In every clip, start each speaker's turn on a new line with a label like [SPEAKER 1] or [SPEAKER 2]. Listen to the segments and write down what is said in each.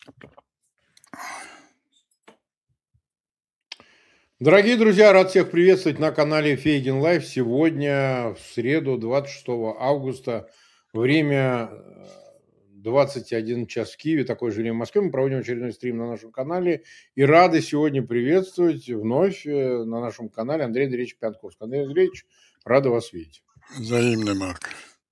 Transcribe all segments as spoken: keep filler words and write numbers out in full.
[SPEAKER 1] Дорогие друзья, рад всех приветствовать на канале Фейгин Лайф. Сегодня, в среду, двадцать шестого августа, время э, двадцать один час в Киеве, такое же время в Москве. Мы проводим очередной стрим на нашем канале. И рады сегодня приветствовать вновь э, на нашем канале Андрея Андреевича Пьянковского. Андрей Андреевич, рады вас видеть.
[SPEAKER 2] Взаимно, Марк.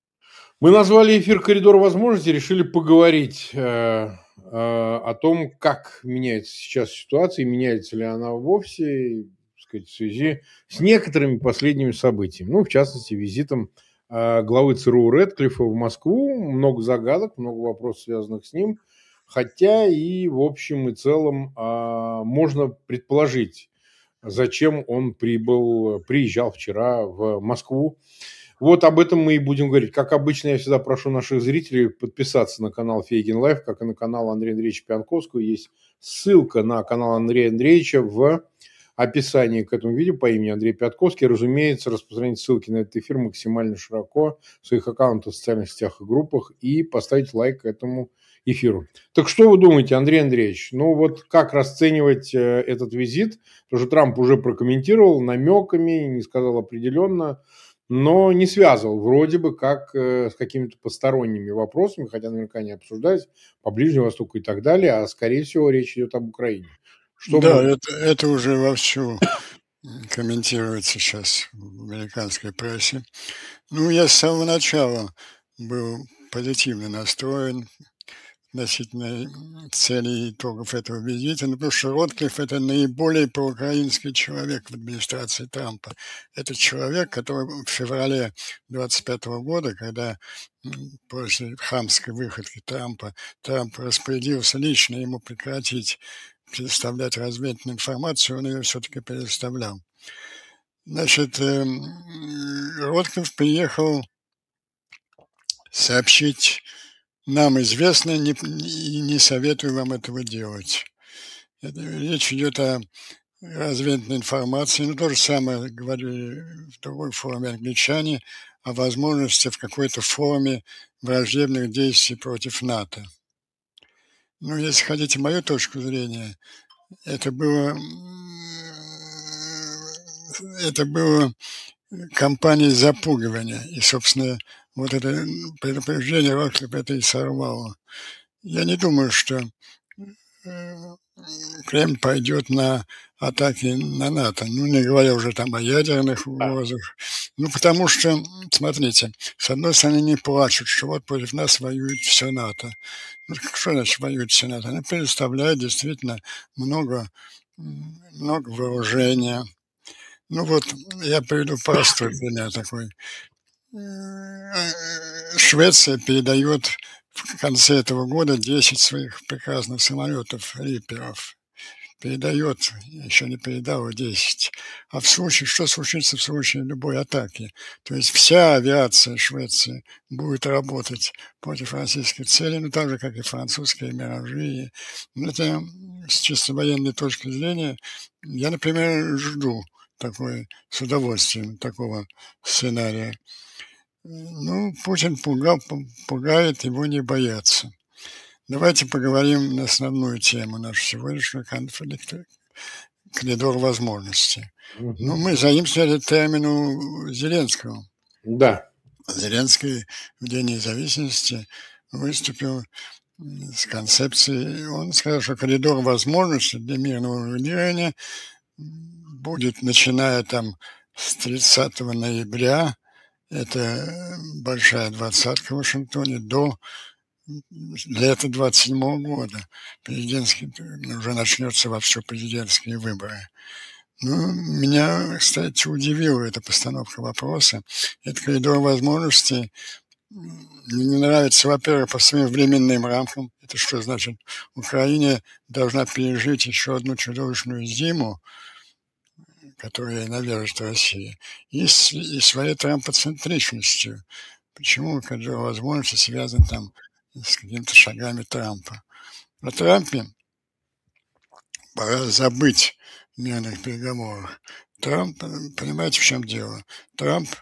[SPEAKER 1] Мы назвали эфир «Коридор возможностей», решили поговорить э, э, о том, как меняется сейчас ситуация, и меняется ли она вовсе, так сказать, в связи с некоторыми последними событиями. Ну, в частности, визитом э, главы ЦРУ Рэдклиффа в Москву. Много загадок, много вопросов, связанных с ним. Хотя и в общем и целом э, можно предположить, зачем он прибыл, приезжал вчера в Москву. Вот об этом мы и будем говорить. Как обычно, я всегда прошу наших зрителей подписаться на канал Фейгин Лайф, как и на канал Андрея Андреевича Пьянковского. Есть ссылка на канал Андрея Андреевича в описании к этому видео по имени Андрей Пьянковский. Разумеется, распространить ссылки на этот эфир максимально широко в своих аккаунтах, в социальных сетях и группах и поставить лайк этому эфиру. Так что вы думаете, Андрей Андреевич? Ну вот как расценивать э, этот визит? Потому что Трамп уже прокомментировал намеками, не сказал определенно, но не связывал вроде бы как э, с какими-то посторонними вопросами, хотя наверняка не обсуждать по Ближнему Востоку и так далее, а скорее всего речь идет об Украине. Что
[SPEAKER 2] Да,
[SPEAKER 1] можно...
[SPEAKER 2] это, это уже вовсю комментируется сейчас в американской прессе. Ну, я с самого начала был позитивно настроен относительно целей и итогов этого визита, ну, потому что Рэдклифф — это наиболее проукраинский человек в администрации Трампа. Это человек, который в феврале двадцать пятого года, когда после хамской выходки Трампа, Трамп распорядился лично ему прекратить предоставлять разведывательную информацию, он ее все-таки предоставлял. Значит, Рэдклифф приехал сообщить: нам известно, не, не, не советую вам этого делать. Это, речь идет о разведывательной информации, но то же самое говорили в другой форме англичане о возможности в какой-то форме враждебных действий против НАТО. Ну, если хотите мою точку зрения, это было, это было кампанией запугивания. И, собственно, вот это предупреждение Рэдклиффа это и сорвало. Я не думаю, что Кремль пойдет на атаки на НАТО. Ну, не говоря уже там о ядерных угрозах. Ну, потому что, смотрите, с одной стороны, не плачут, что вот против нас воюет все НАТО. Ну, что значит воюет все НАТО? Они предоставляют действительно много, много вооружения. Ну, вот я приведу простой пример такой. Швеция передает в конце этого года десять своих прекрасных самолетов Риперов. Передает, еще не передала десять. А в случае, что случится в случае любой атаки? То есть вся авиация Швеции будет работать против российских целей, ну так же, как и французские миражи. Это с чисто военной точки зрения я, например, жду такой, с удовольствием такого сценария. Ну, Путин пугал, пугает, его не боятся. Давайте поговорим на основную тему нашего сегодняшнего конфликта — коридор возможностей.
[SPEAKER 1] Угу.
[SPEAKER 2] Ну, мы заимствовали термин у Зеленского.
[SPEAKER 1] Да.
[SPEAKER 2] Зеленский в День независимости выступил с концепцией, он сказал, что коридор возможностей для мирного урегулирования будет, начиная там с тридцатого ноября, это большая двадцатка в Вашингтоне, до лета двадцать седьмого года. Президентский, уже начнется вовсю президентские выборы. Ну, меня, кстати, удивила эта постановка вопроса. Этот коридор возможностей мне не нравится, во-первых, по своим временным рамкам. Это что значит? Украина должна пережить еще одну чудовищную зиму, которая навяжет Россия, и, с, и своей трампоцентричностью. Почему коридор возможностей связан там с какими-то шагами Трампа? О Трампе пора забыть в мирных переговорах. Трамп, понимаете, в чем дело? Трамп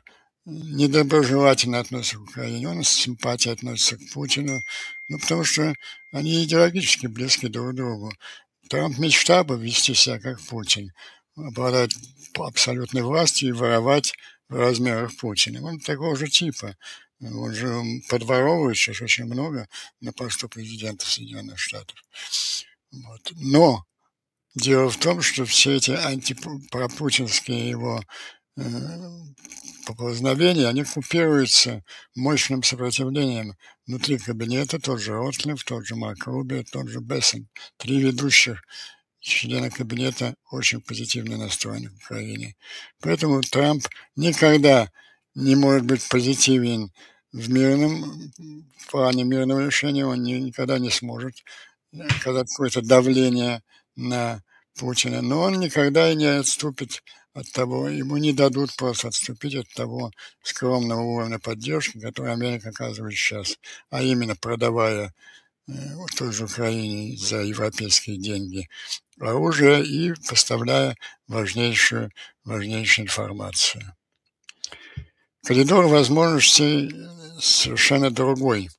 [SPEAKER 2] недоброжелательно относится к Украине, он с симпатией относится к Путину, ну, потому что они идеологически близки друг к другу. Трамп мечтал бы вести себя как Путин, обладать абсолютной властью и воровать в размерах Путина. Он такого же типа. Он же подворовывает сейчас очень много на посту президента Соединенных Штатов. Вот. Но дело в том, что все эти антипропутинские его э, поползновения, они купируются мощным сопротивлением внутри кабинета. Тот же Ротлифф, тот же Марк Руби, тот же Бессен. Три ведущих члена кабинета очень позитивно настроены к Украине. Поэтому Трамп никогда не может быть позитивен в мирном в плане мирного решения, он не, никогда не сможет оказать какое-то давление на Путина, но он никогда и не отступит от того, ему не дадут просто отступить от того скромного уровня поддержки, который Америка оказывает сейчас, а именно продавая э, той же Украине за европейские деньги оружие и поставляя важнейшую, важнейшую информацию. Коридор возможностей совершенно другой.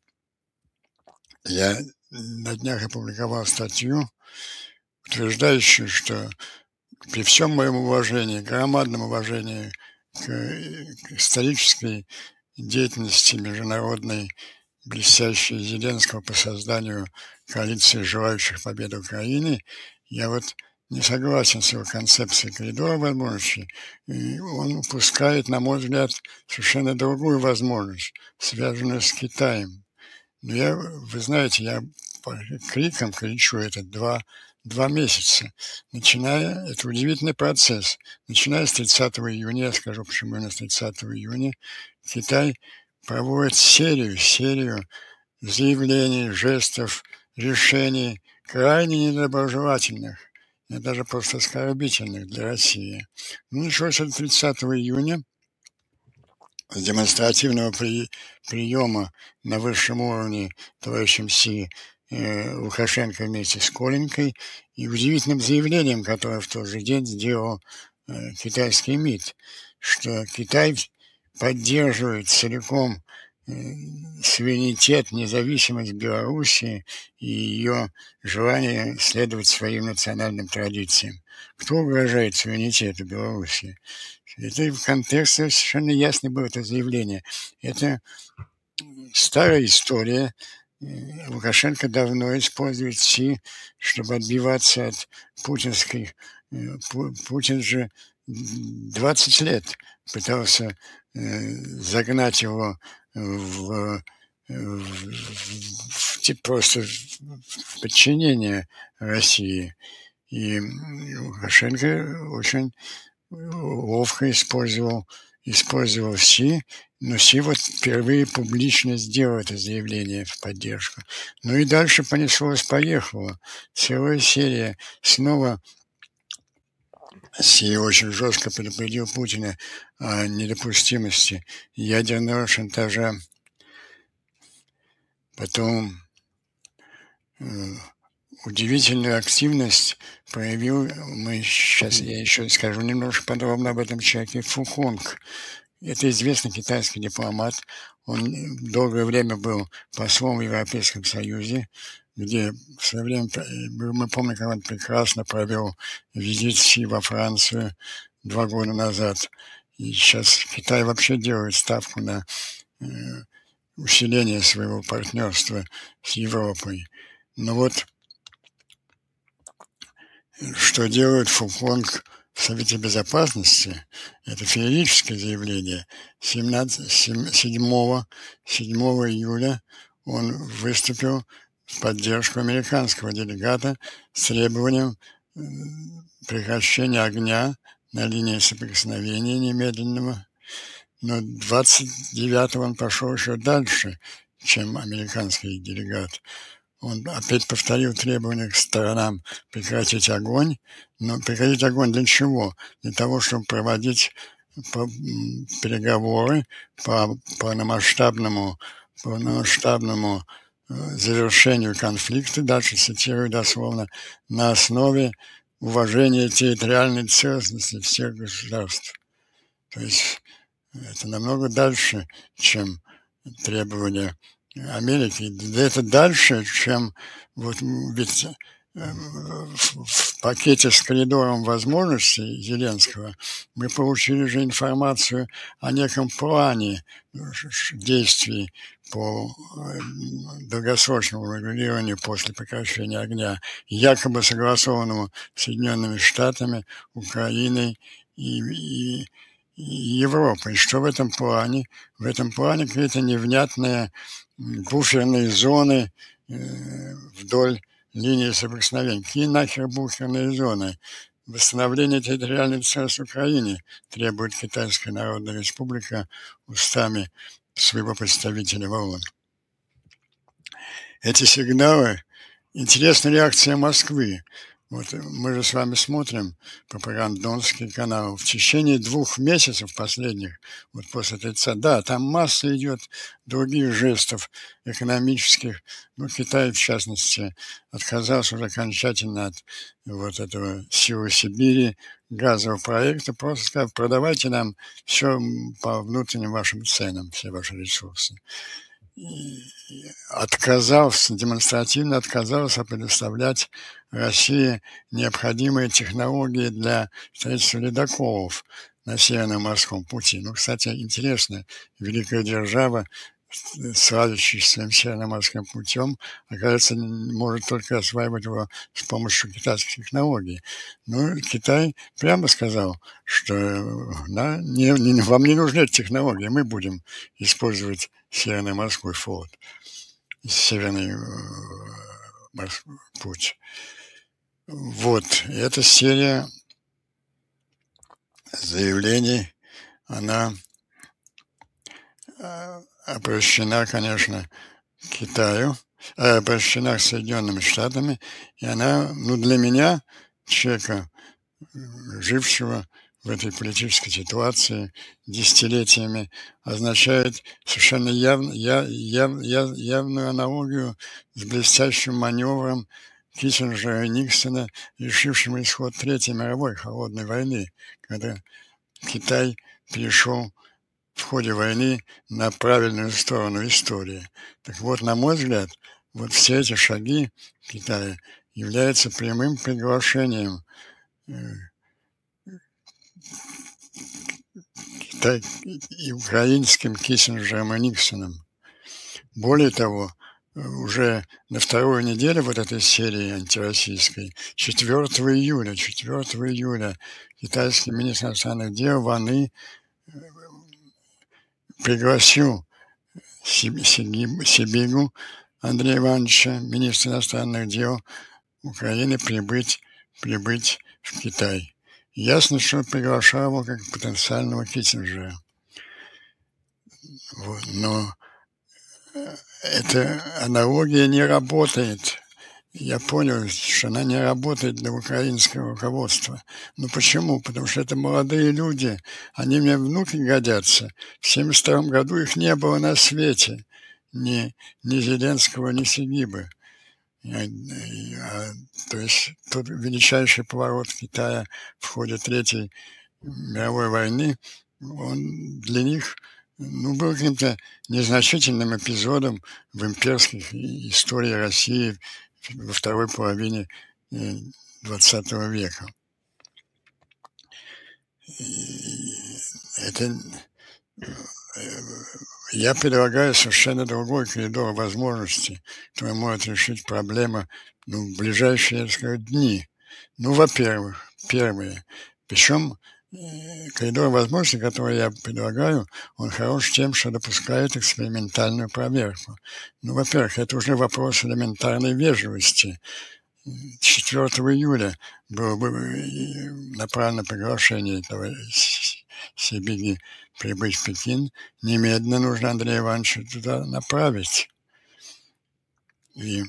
[SPEAKER 2] Я на днях опубликовал статью, утверждающую, что при всем моем уважении, громадном уважении к, к исторической деятельности международной, блестящей Зеленского по созданию коалиции желающих победы Украины, я вот не согласен с его концепцией коридора возможностей. И он упускает, на мой взгляд, совершенно другую возможность, связанную с Китаем. Но я, вы знаете, я криком кричу это два, два месяца, начиная, это удивительный процесс, начиная с тридцатого июня, я скажу, почему именно с тридцатого июня, Китай проводит серию, серию заявлений, жестов, решений, крайне недоброжелательных, и даже просто оскорбительных для России. Ну, началось это тридцатого июня с демонстративного при, приема на высшем уровне товарищем Си э, Лукашенко вместе с Коленькой и удивительным заявлением, которое в тот же день сделал э, китайский МИД, что Китай поддерживает целиком э, суверенитет, независимость Белоруссии и ее желание следовать своим национальным традициям. Кто угрожает суверенитету Белоруссии? Это в контексте совершенно ясно было это заявление. Это старая история. Лукашенко давно использует Си, чтобы отбиваться от путинской. Путин же двадцать лет пытался загнать его в, в, в, просто в подчинение России. И Лукашенко очень ловко использовал, использовал Си, но Си вот впервые публично сделал это заявление в поддержку. Ну и дальше понеслось-поехало. Целая серия. Снова Си очень жестко предупредил Путина о недопустимости ядерного шантажа. Потом э, удивительную активность проявил, мы сейчас, я еще скажу немножко подробно об этом человеке, Фу Хонг. Это известный китайский дипломат. Он долгое время был послом в Европейском Союзе, где в свое время, мы помним, как он прекрасно провел визит Си во Францию два года назад. И сейчас Китай вообще делает ставку на э, усиление своего партнерства с Европой. Но вот что делает Фу Хонг в Совете Безопасности, это феерическое заявление. седьмого июля он выступил в поддержку американского делегата с требованием прекращения огня на линии соприкосновения немедленного. Но двадцать девятого он пошел еще дальше, чем американский делегат. Он опять повторил требования к сторонам прекратить огонь. Но прекратить огонь для чего? Для того, чтобы проводить по, переговоры по полномасштабному, полномасштабному э, завершению конфликта, дальше цитирую дословно, на основе уважения территориальной целостности всех государств. То есть Это намного дальше, чем требования Америки. Да это дальше, чем вот ведь в, в пакете с коридором возможностей Зеленского мы получили же информацию о неком плане действий по долгосрочному регулированию после прекращения огня, якобы согласованному Соединенными Штатами, Украиной и, и, и Европой. Что в этом плане? В этом плане какие-то невнятные буферные зоны э, вдоль линии соприкосновения. Какие нахер буферные зоны? Восстановление территориальной целостности Украины требует Китайская Народная Республика устами своего представителя в ООН. Эти сигналы – интересная реакция Москвы. Вот мы же с вами смотрим пропагандонский канал. В течение двух месяцев последних, вот после тридцатого, да, там масса идет других жестов экономических. Ну, Китай, в частности, отказался уже окончательно от вот этого «Силы Сибири», газового проекта, просто сказал, продавайте нам все по внутренним вашим ценам, все ваши ресурсы. И отказался, демонстративно отказался предоставлять России необходимые технологии для строительства ледоколов на Северном морском пути. Ну, кстати, интересно, великая держава, славящаяся своим северно-морским путем, оказывается, может только осваивать его с помощью китайских технологий. Ну, Китай прямо сказал, что да, не, не, вам не нужны эти технологии, мы будем использовать Северный морской флот, Северный морской путь. Вот, эта серия заявлений, она обращена, конечно, к Китаю, обращена к Соединенными Штатами, и она, ну, для меня, человека, жившего в этой политической ситуации десятилетиями, означает совершенно яв, я, яв, яв, явную аналогию с блестящим маневром Киссинджера и Никсона, решившим исход Третьей мировой холодной войны, когда Китай перешел в ходе войны на правильную сторону истории. Так вот, на мой взгляд, вот все эти шаги Китая являются прямым приглашением Китай и украинским Киссинджером и Никсоном. Более того, уже на вторую неделю вот этой серии антироссийской, четвёртого июля, четвёртого июля китайский министр иностранных дел Ван И пригласил Сибигу Андрея Ивановича, министра иностранных дел Украины, прибыть, прибыть в Китай. Ясно, что приглашал его как потенциального Киссинджера. Вот, но эта аналогия не работает. Я понял, что она не работает для украинского руководства. Ну почему? Потому что это молодые люди, они мне внуки годятся. В семьдесят втором году их не было на свете. Ни, ни Зеленского, ни Сигибы. А, а, то есть тот величайший поворот Китая в ходе Третьей мировой войны, он для них ну, был каким-то незначительным эпизодом в имперской истории России во второй половине двадцатого века. И это я предлагаю совершенно другой коридор возможностей, который может решить проблему ну, в ближайшие, я скажу, дни. Ну, во-первых, первое. Причем коридор возможностей, который я предлагаю, он хорош тем, что допускает экспериментальную проверку. Ну, во-первых, это уже вопрос элементарной вежливости. четвёртого июля было бы направлено приглашение этого Сибиги прибыть в Пекин. Немедленно нужно Андрея Ивановича туда направить. И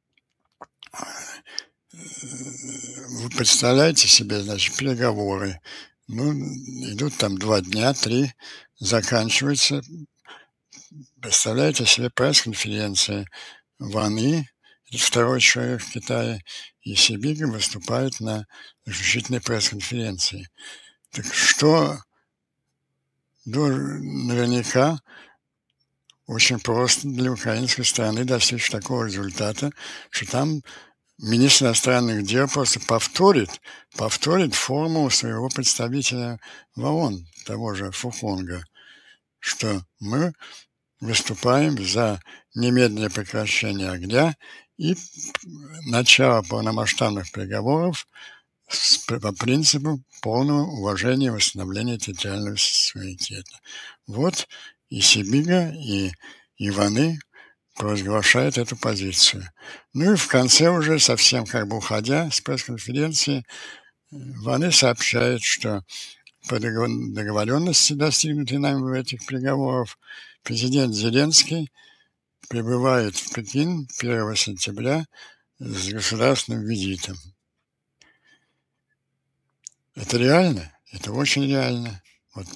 [SPEAKER 2] вы представляете себе, значит, переговоры. Ну, идут там два дня, три, заканчиваются. Представляете себе пресс-конференция Ван И, это второй человек в Китае, и Сибиги выступает на заключительной пресс-конференции. Так что наверняка очень просто для украинской стороны достичь такого результата, что там министр иностранных дел просто повторит, повторит формулу своего представителя в ООН, того же Фухонга, что мы выступаем за немедленное прекращение огня и начало полномасштабных переговоров с, по принципу полного уважения и восстановления территориального суверенитета. Вот и Сибига, и Иваны провозглашают эту позицию. Ну и в конце уже, совсем как бы уходя с пресс-конференции, Иваны сообщают, что по договоренности, достигнутой нами в этих переговорах, президент Зеленский прибывает в Пекин первого сентября с государственным визитом. Это реально? Это очень реально. Вот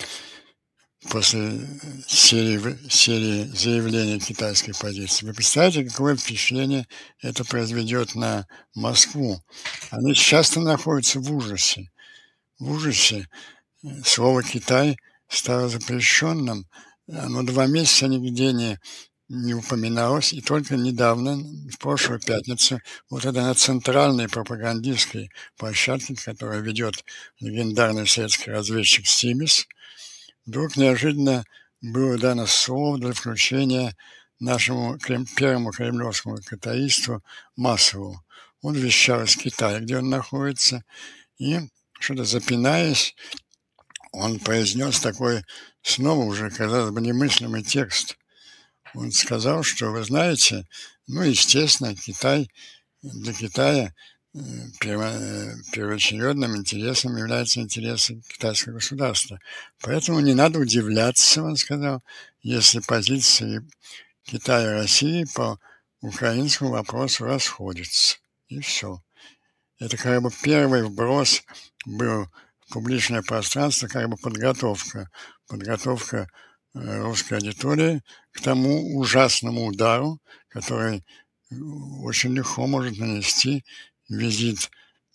[SPEAKER 2] после серии, серии заявлений китайской позиции. Вы представляете, какое впечатление это произведет на Москву? Они часто находятся в ужасе. В ужасе. Слово «Китай» стало запрещенным. Оно два месяца нигде не, не упоминалось. И только недавно, в прошлую пятницу, вот это на центральной пропагандистской площадке, которую ведет легендарный советский разведчик Стимис, вдруг неожиданно было дано слово для включения нашему крем, первому кремлевскому китаисту Массову. Он вещал из Китая, где он находится, и, что-то запинаясь, он произнес такой, снова уже, казалось бы, немыслимый текст. Он сказал, что, вы знаете, ну, естественно, Китай, для Китая первоочередным интересом являются интересы китайского государства. Поэтому не надо удивляться, он сказал, если позиции Китая и России по украинскому вопросу расходятся. И все. Это как бы первый вброс был в публичное пространство, как бы подготовка, подготовка русской аудитории к тому ужасному удару, который очень легко может нанести визит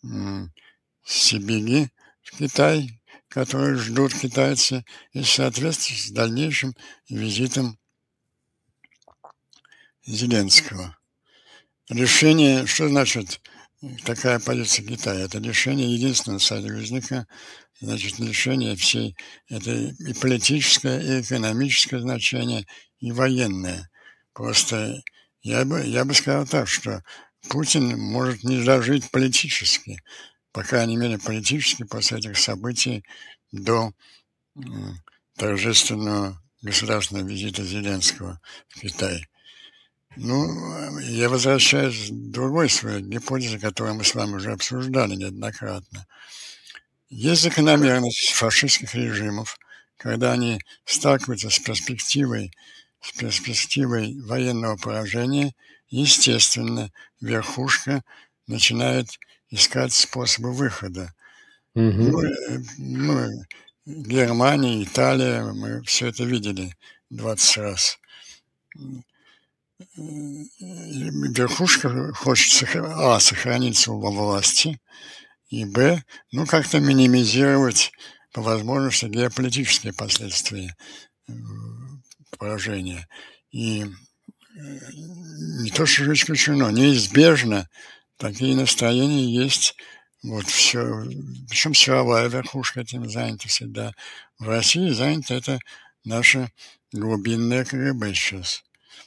[SPEAKER 2] Сибиги в Китай, который ждут китайцы, и в соответствии с дальнейшим визитом Зеленского. Решение, что значит такая позиция Китая? Это решение единственного союзника, значит, решение всей, это и политическое, и экономическое значение, и военное. Просто я бы, я бы сказал так, что Путин может не дожить политически, по крайней мере, политически после этих событий до э, торжественного государственного визита Зеленского в Китай. Ну, я возвращаюсь к другой своей гипотезе, которую мы с вами уже обсуждали неоднократно. Есть закономерность фашистских режимов, когда они сталкиваются с перспективой, с перспективой военного поражения, естественно, верхушка начинает искать способы выхода.
[SPEAKER 1] Угу.
[SPEAKER 2] Ну, ну, Германия, Италия, мы все это видели двадцать раз. Верхушка хочет а, сохраниться во власти, и б, ну, как-то минимизировать по возможности геополитические последствия поражения. И не то, что исключено, неизбежно такие настроения есть. Вот все, причем силовая верхушка этим занята всегда. В России занято это наше глубинное КГБ сейчас.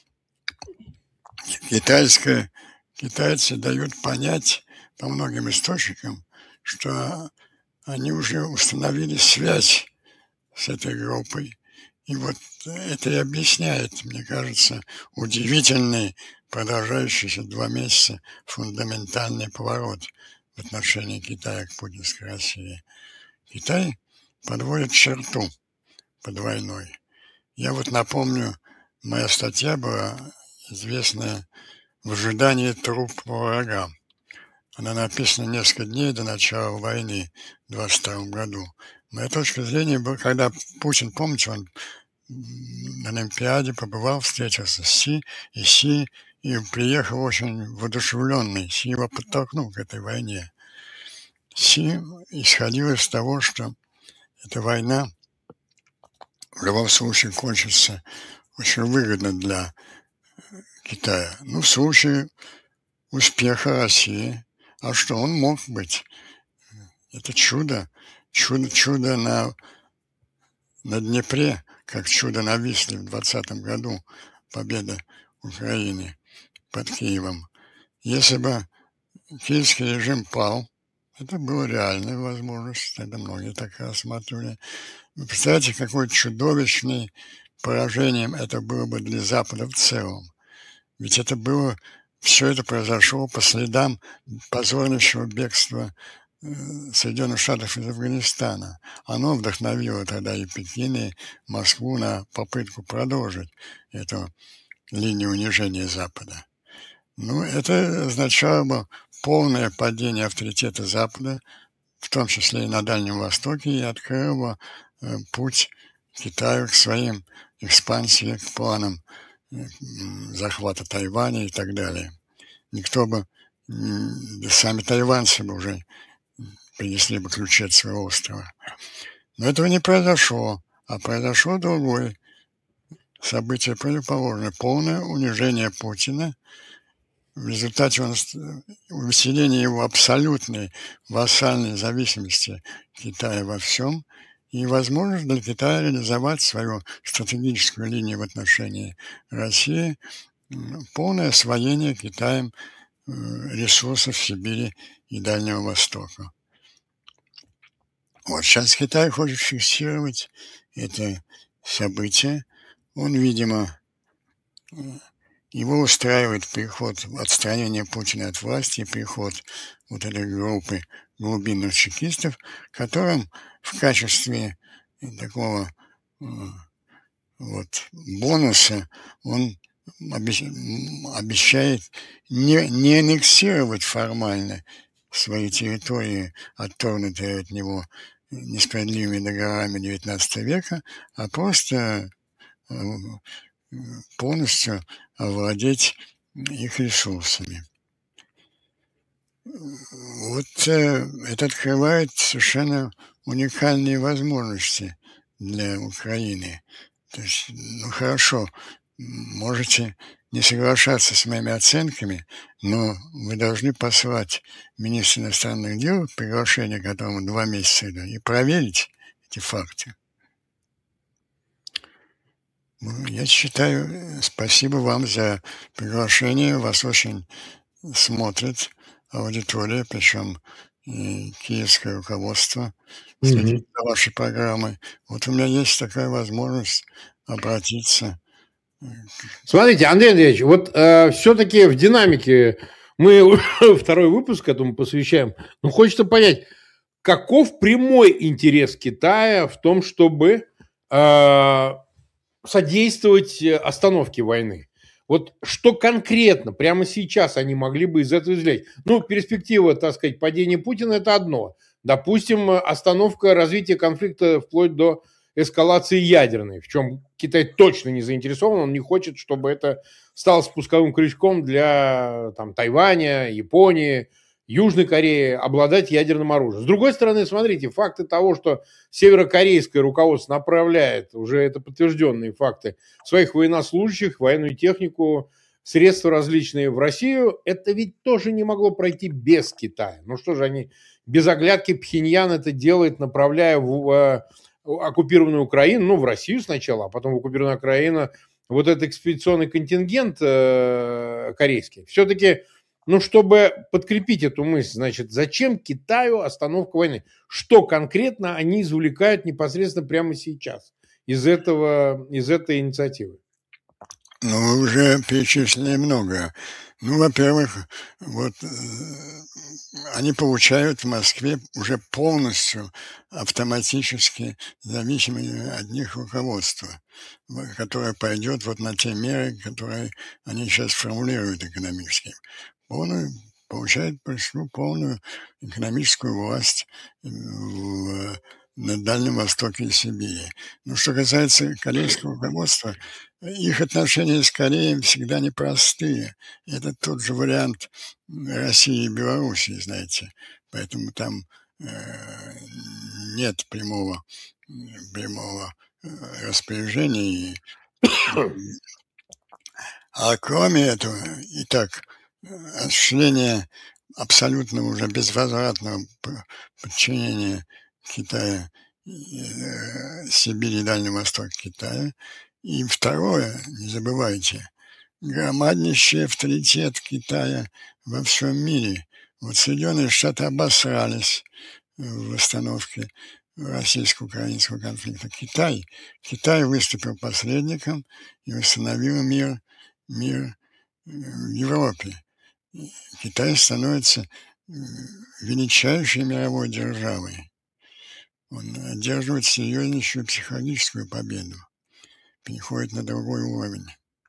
[SPEAKER 2] Китайское, китайцы дают понять по многим источникам, что они уже установили связь с этой группой. И вот это и объясняет, мне кажется, удивительный, продолжающийся два месяца фундаментальный поворот в отношении Китая к путинской России. Китай подводит черту под войной. Я вот напомню, моя статья была известная «В ожидании труп врага». Она написана несколько дней до начала войны в двадцать втором году. Моя точка зрения была, когда Путин, помните, он на Олимпиаде побывал, встретился с Си, и Си и приехал очень воодушевленный. Си его подтолкнул к этой войне. Си исходил из того, что эта война в любом случае кончится очень выгодно для Китая. Ну, в случае успеха России, а что он мог быть? Это чудо, чудо, чудо на, на Днепре, как чудо на Висле в двадцатом году, победа Украины под Киевом. Если бы киевский режим пал, это была реальная возможность, это многие так рассматривали. Вы представляете, какой чудовищный поражением это было бы для Запада в целом. Ведь это было, все это произошло по следам позорнейшего бегства Соединенных Штатов из Афганистана. Оно вдохновило тогда и Пекин, и Москву на попытку продолжить эту линию унижения Запада. Ну, это означало бы полное падение авторитета Запада, в том числе и на Дальнем Востоке, и открыло бы путь Китаю к своим экспансиям, к планам захвата Тайваня и так далее. Никто бы, да сами тайваньцы бы уже принесли бы ключи от своего острова. Но этого не произошло, а произошло другое событие противоположное. Полное унижение Путина. В результате он, усиление его абсолютной вассальной зависимости Китая во всем и возможность для Китая реализовать свою стратегическую линию в отношении России, полное освоение Китаем ресурсов Сибири и Дальнего Востока. Вот сейчас Китай хочет фиксировать это событие. Он, видимо, его устраивает приход, отстранение Путина от власти и приход вот этой группы глубинных чекистов, которым в качестве такого вот бонуса он обещает не, не аннексировать формально свои территории, отторгнутые от него несправедливыми договорами девятнадцатого века, а просто полностью овладеть их ресурсами. Вот э, это открывает совершенно уникальные возможности для Украины. То есть, ну хорошо, можете не соглашаться с моими оценками, но вы должны послать министру иностранных дел, приглашение которому два месяца, и проверить эти факты. Я считаю, спасибо вам за приглашение. Вас очень смотрит аудитория, причем и киевское руководство следит mm-hmm. за вашей программой. Вот у меня есть такая возможность обратиться.
[SPEAKER 1] Смотрите, Андрей Андреевич, вот э, все-таки в динамике мы второй выпуск этому посвящаем. Но хочется понять, каков прямой интерес Китая в том, чтобы э, содействовать остановке войны? Вот что конкретно прямо сейчас они могли бы из этого извлечь? Ну, перспектива, так сказать, падения Путина – это одно. Допустим, остановка развития конфликта вплоть до эскалации ядерной, в чем Китай точно не заинтересован, он не хочет, чтобы это стало спусковым крючком для там, Тайваня, Японии, Южной Кореи обладать ядерным оружием. С другой стороны, смотрите, факты того, что северокорейское руководство направляет, уже это подтвержденные факты, своих военнослужащих, военную технику, средства различные в Россию, это ведь тоже не могло пройти без Китая. Ну что же они без оглядки Пхеньян это делает, направляя в оккупированную Украину, ну в Россию сначала, а потом в оккупированную Украину вот этот экспедиционный контингент э, корейский. Все-таки ну, чтобы подкрепить эту мысль, значит, зачем Китаю остановка войны? Что конкретно они извлекают непосредственно прямо сейчас из этого, из этой инициативы?
[SPEAKER 2] Ну, вы уже перечислили многое. Ну, во-первых, вот э, они получают в Москве уже полностью автоматически зависимое от них руководство, которое пойдет вот на те меры, которые они сейчас формулируют экономически. Полную, получает ну, полную экономическую власть в, на Дальнем Востоке и Сибири. Но что касается корейского руководства, их отношения с Кореей всегда непростые. Это тот же вариант России и Белоруссии, знаете. Поэтому там э, нет прямого, прямого распоряжений. А кроме этого, и так, осуществление абсолютно уже безвозвратного подчинения Китая, Сибири и Дальнего Востока Китая. И второе, не забывайте, громаднейший авторитет Китая во всем мире. Вот Соединенные Штаты обосрались в восстановке российско-украинского конфликта. Китай, Китай выступил посредником и установил мир, мир в Европе. Китай становится величайшей мировой державой. Он одерживает серьезнейшую психологическую победу, переходит на другой уровень.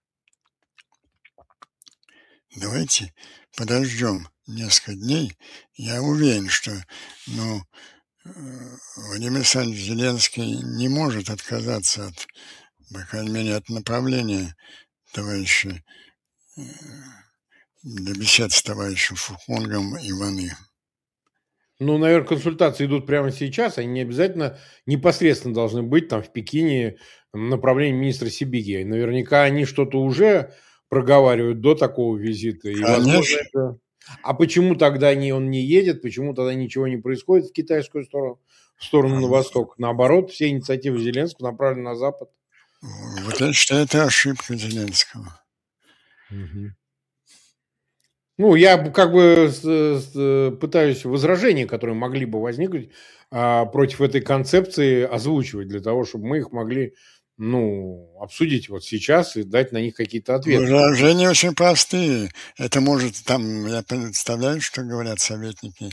[SPEAKER 2] Давайте подождем несколько дней. Я уверен, что ну, Владимир Александрович Зеленский не может отказаться от, по крайней мере, от направления товарища для бесед с товарищем Фухонгом и Ван И.
[SPEAKER 1] Ну, наверное, консультации идут прямо сейчас, они не обязательно непосредственно должны быть там в Пекине в направлении министра Сибиги. Наверняка они что-то уже проговаривают до такого визита. И, возможно, это... А почему тогда не, он не едет, почему тогда ничего не происходит в китайскую сторону, в сторону на восток? Наоборот, все инициативы Зеленского направлены на запад.
[SPEAKER 2] Вот я считаю, это ошибка Зеленского.
[SPEAKER 1] Угу. Ну, я как бы с, с, пытаюсь возражения, которые могли бы возникнуть а, против этой концепции, озвучивать для того, чтобы мы их могли, ну, обсудить вот сейчас и дать на них какие-то ответы.
[SPEAKER 2] Возражения очень простые. Это может там, я представляю, что говорят советники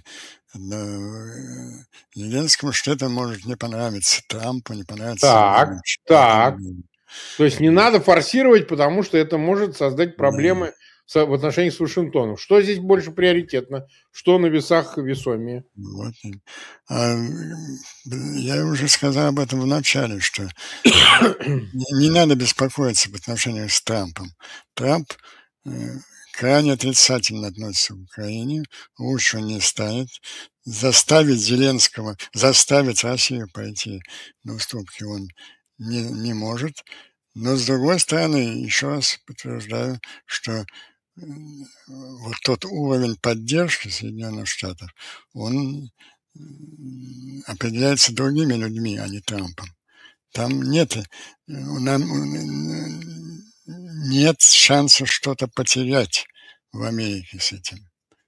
[SPEAKER 2] Зеленскому, что это может не понравиться Трампу, не понравиться...
[SPEAKER 1] Так, так. То есть не надо форсировать, потому что это может создать проблемы в отношениях с Вашингтоном. Что здесь больше приоритетно? Что на весах весомее?
[SPEAKER 2] Вот. А, я уже сказал об этом в начале, что не, не надо беспокоиться в отношениях с Трампом. Трамп э, крайне отрицательно относится к Украине, лучше он не станет. Заставить Зеленского, заставить Россию пойти на уступки он не, не может. Но, с другой стороны, еще раз подтверждаю, что вот тот уровень поддержки Соединенных Штатов, он определяется другими людьми, а не Трампом. Там нет, нам, нет шанса что-то потерять в Америке с этим.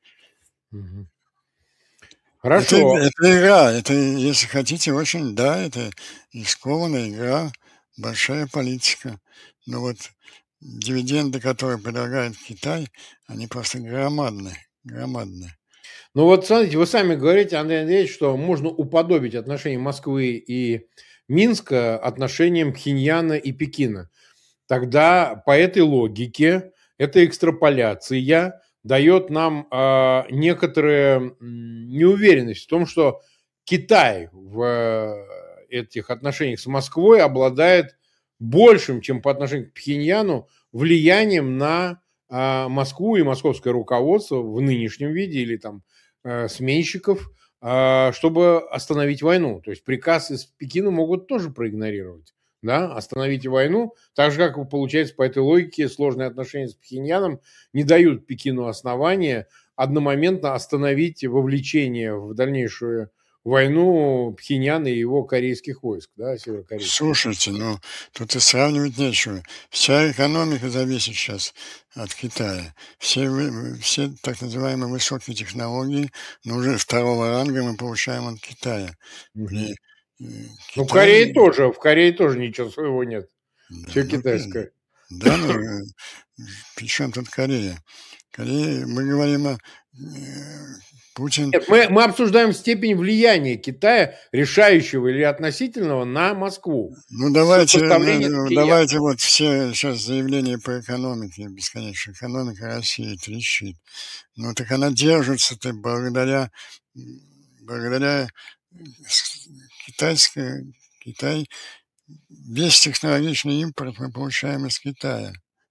[SPEAKER 1] Хорошо.
[SPEAKER 2] Это, это игра, это, если хотите, очень, да, это рискованная игра, большая политика. Но вот дивиденды, которые предлагает Китай, они просто громадные, громадные.
[SPEAKER 1] Ну вот, смотрите, вы сами говорите, Андрей Андреевич, что можно уподобить отношения Москвы и Минска отношениям Пхеньяна и Пекина. Тогда по этой логике эта экстраполяция дает нам э, некоторую неуверенность в том, что Китай в этих отношениях с Москвой обладает большим, чем по отношению к Пхеньяну, влиянием на э, Москву и московское руководство в нынешнем виде или там э, сменщиков, э, чтобы остановить войну. То есть приказ из Пекина могут тоже проигнорировать. Да, остановите войну, так же, как получается по этой логике, сложные отношения с Пхеньяном не дают Пекину основания одномоментно остановить вовлечение в дальнейшую войну Пхеньяна и его корейских войск, да, северокорейских.
[SPEAKER 2] Слушайте, ну, тут и сравнивать нечего. Вся экономика зависит сейчас от Китая. Все, все так называемые высокие технологии, но уже второго ранга мы получаем от Китая. При,
[SPEAKER 1] Китай... Ну, в Корее тоже, в Корее тоже ничего своего нет.
[SPEAKER 2] Да,
[SPEAKER 1] все
[SPEAKER 2] ну,
[SPEAKER 1] китайское.
[SPEAKER 2] Да, ну, при чем тут Корея? Корея, мы говорим о Путин...
[SPEAKER 1] Нет, мы, мы обсуждаем степень влияния Китая, решающего или относительного, на Москву.
[SPEAKER 2] Ну, давайте, ну, давайте вот все сейчас заявления по экономике, бесконечно. Экономика России трещит. Ну, так она держится-то благодаря, благодаря китайской, Китай, весь технологичный импорт мы получаем из Китая.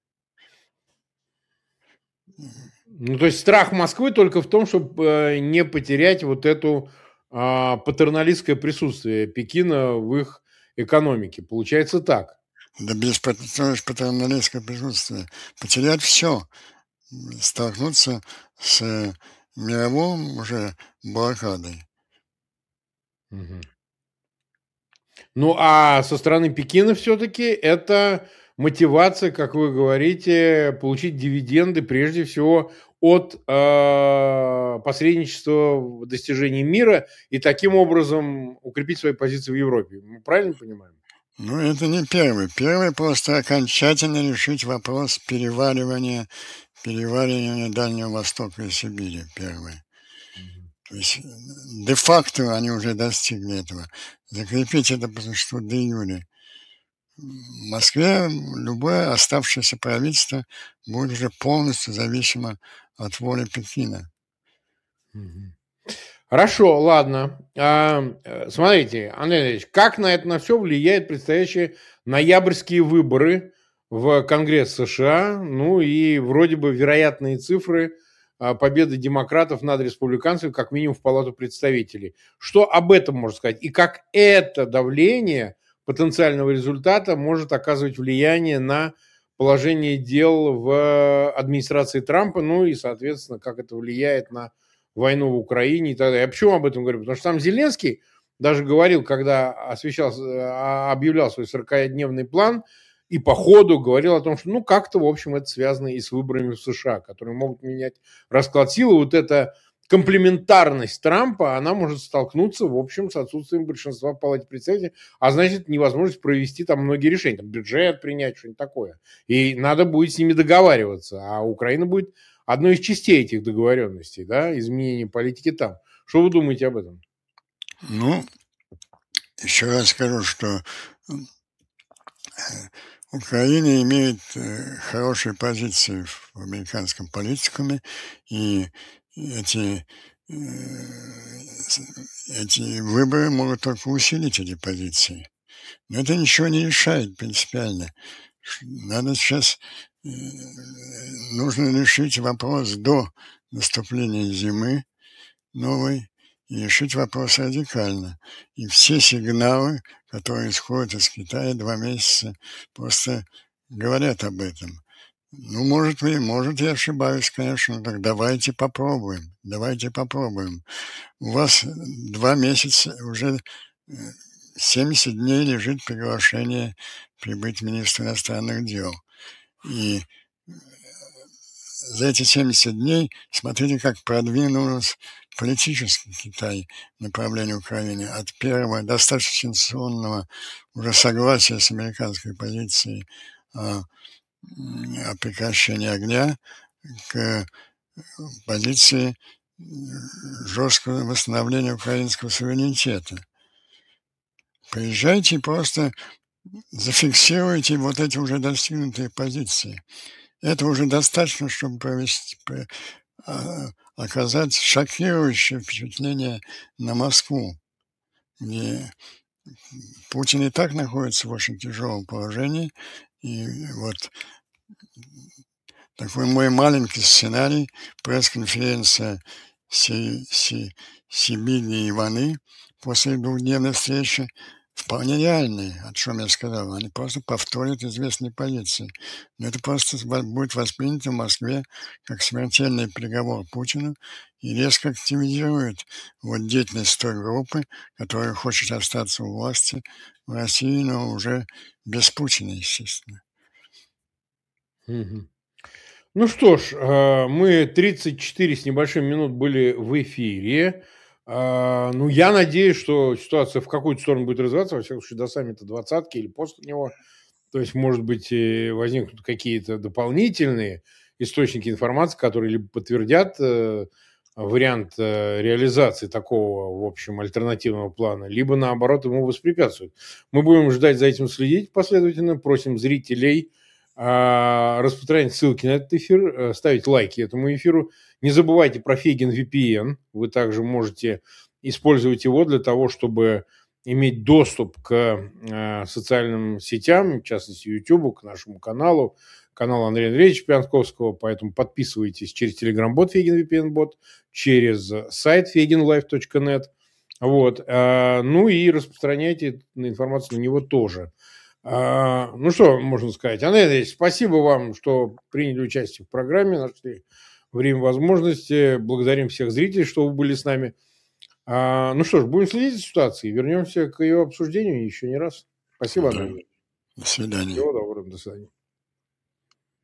[SPEAKER 1] Ну, то есть страх Москвы только в том, чтобы не потерять вот эту а, патерналистское присутствие Пекина в их экономики. Получается так.
[SPEAKER 2] Да без патерналистского присутствия. Потерять все, столкнуться с мировым уже блокадой.
[SPEAKER 1] Угу. Ну, а со стороны Пекина все-таки это мотивация, как вы говорите, получить дивиденды прежде всего от э, посредничества в достижении мира и таким образом укрепить свои позиции в Европе. Мы правильно понимаем?
[SPEAKER 2] Ну, это не первый. Первый просто окончательно решить вопрос переваривания, переваривания Дальнего Востока и Сибири. Первый. То есть де-факто они уже достигли этого. Закрепить это по существу де-юре. В Москве любое оставшееся правительство будет уже полностью зависимо от воли Пекина.
[SPEAKER 1] Хорошо, ладно. А, смотрите, Андрей Андреевич, как на это на все влияет предстоящие ноябрьские выборы в Конгресс США, ну и вроде бы вероятные цифры победы демократов над республиканцами, как минимум в Палату представителей. Что об этом можно сказать? И как это давление потенциального результата может оказывать влияние на положение дел в администрации Трампа, ну и, соответственно, как это влияет на войну в Украине и так далее. Я почему об этом говорю? Потому что сам Зеленский даже говорил, когда освещал, объявлял свой сорокадневный план, и по ходу говорил о том, что ну как-то, в общем, это связано и с выборами в США, которые могут менять расклад силы. Вот эта комплементарность Трампа, она может столкнуться, в общем, с отсутствием большинства в Палате представителей, а значит, невозможность провести там многие решения, там, бюджет принять, что-нибудь такое. И надо будет с ними договариваться, а Украина будет одной из частей этих договоренностей, да, изменение политики там. Что вы думаете об этом?
[SPEAKER 2] Ну, еще раз скажу, что Украина имеет хорошие позиции в американском политикуме, и эти, эти выборы могут только усилить эти позиции. Но это ничего не решает принципиально. Надо сейчас, нужно решить вопрос до наступления зимы новой, и решить вопрос радикально. И все сигналы, которые исходят из Китая два месяца, просто говорят об этом. Ну, может, вы, может, я ошибаюсь, конечно, но так давайте попробуем, давайте попробуем. У вас два месяца, уже семьдесят дней лежит приглашение прибыть министра иностранных дел. И за эти семьдесят дней смотрите, как продвинулся политический Китай в направлении Украины от первого достаточно сенсационного уже согласия с американской позицией о, о прекращении огня к позиции жесткого восстановления украинского суверенитета. Приезжайте и просто зафиксируйте вот эти уже достигнутые позиции. Это уже достаточно, чтобы провести, оказать шокирующее впечатление на Москву, где Путин и так находится в очень тяжелом положении. И вот такой мой маленький сценарий, пресс-конференция Си, Си, Сибири и Иваны после двухдневной встречи, вполне реальные, о чем я сказал. Они просто повторят известные позиции. Но это просто будет воспринято в Москве как смертельный приговор Путину и резко активизирует вот деятельность той группы, которая хочет остаться у власти в России, но уже без Путина, естественно.
[SPEAKER 1] Угу. Ну что ж, мы тридцать четыре с небольшим минут были в эфире. Ну, я надеюсь, что ситуация в какую-то сторону будет развиваться, во всяком случае, до саммита двадцатки или после него. То есть, может быть, возникнут какие-то дополнительные источники информации, которые либо подтвердят вариант реализации такого, в общем, альтернативного плана, либо, наоборот, ему воспрепятствуют. Мы будем ждать за этим следить последовательно. Просим зрителей распространять ссылки на этот эфир, ставить лайки этому эфиру. Не забывайте про Фейгин ви пи эн. Вы также можете использовать его для того, чтобы иметь доступ к социальным сетям, в частности, YouTube, к нашему каналу, каналу Андрея Андреевича Пианковского. Поэтому подписывайтесь через Telegram-бот Фейгин ви пи эн бот, через сайт фейгин лайф точка нет. Вот. Ну и распространяйте информацию на него тоже. Ну что можно сказать? Анна Андреевна, спасибо вам, что приняли участие в программе, нашли время, возможности. Благодарим всех зрителей, что вы были с нами. Ну что ж, будем следить за ситуацией. Вернемся к ее обсуждению еще не раз. Спасибо, Анна
[SPEAKER 2] Да.
[SPEAKER 1] Андреевна.
[SPEAKER 2] До свидания.
[SPEAKER 1] Всего доброго. До свидания.